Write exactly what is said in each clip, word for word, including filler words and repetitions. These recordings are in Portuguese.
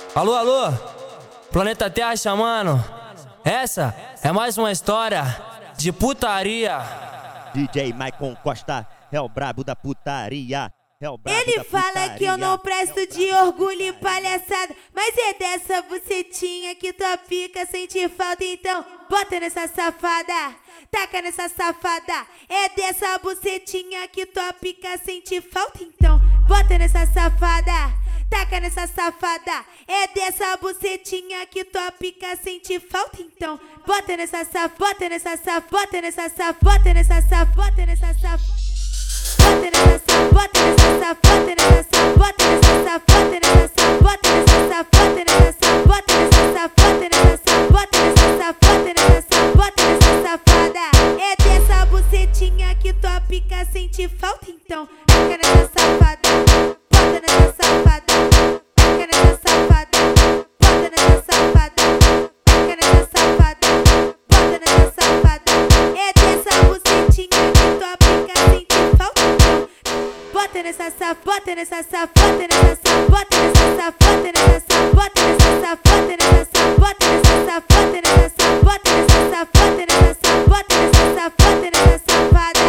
Alô, alô, Planeta Terra chamando. Essa é mais uma história de putaria. D J Maicon Costa é o brabo da putaria. É o brabo Ele da fala putaria. que eu não presto de orgulho e palhaçada, mas é dessa bucetinha que tua pica sente falta, então bota nessa safada, taca nessa safada. É dessa bucetinha que tua pica sente falta, então bota nessa safada, taca nessa safada. É dessa bucetinha que tua pica sente falta, então bota nessa safada, bota nessa safada, bota nessa safada, bota nessa safada, bota nessa safada. Bota nessa safada, bota nessa safada, bota nessa safada, bota nessa safada, bota nessa safada, bota nessa safada, bota nessa safada, bota nessa safada. É dessa bucetinha que tua pica sente falta, então taca nessa safada, bota nessa safada, taca nessa safada, bota nessa safada, taca nessa safada, bota nessa safada. É dessa bucetinha que tua pica sente falta. Bota nessa safada, bota nessa safada, bota nessa safada, bota nessa safada, bota nessa safada, bota nessa safada, bota nessa safada, nessa safada.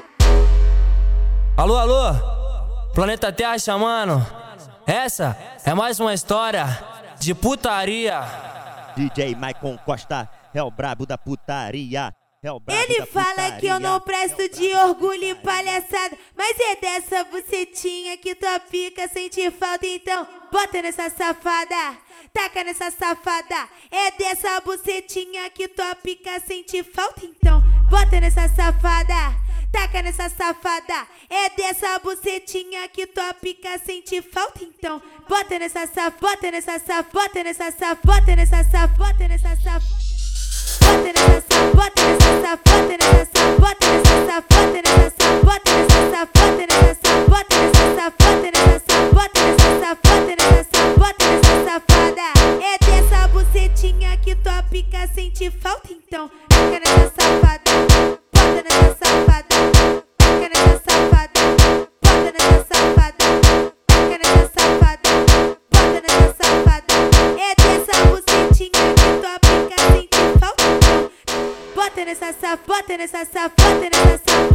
Alô, alô, Planeta Terra chamando. Essa é mais uma história de putaria. D J Maicon Costa é o brabo da putaria. É o brabo Ele da fala putaria. que eu não presto de orgulho e palhaçada, mas é dessa bucetinha que tua pica sente falta, então bota nessa safada, taca nessa safada. É dessa bucetinha que tua pica sente falta, então bota nessa safada, taca nessa safada. É dessa bucetinha que tua pica sente falta, então bota nessa safada, bota nessa safada, bota nessa safada, bota nessa safada, bota nessa safada. Bota nessa safada, bota nessa safada, bota nessa safada, bota nessa safada, bota nessa safada, bota nessa safada, bota nessa safada. É dessa bucetinha que tua pica sente falta, então taca nessa safada, bota nessa safada, taca nessa safada, bota nessa safada, taca nessa safada, bota nessa safada. É dessa bucetinha que tua pica sente falta. Bota nessa safada, bota nessa safada, bota nessa safada.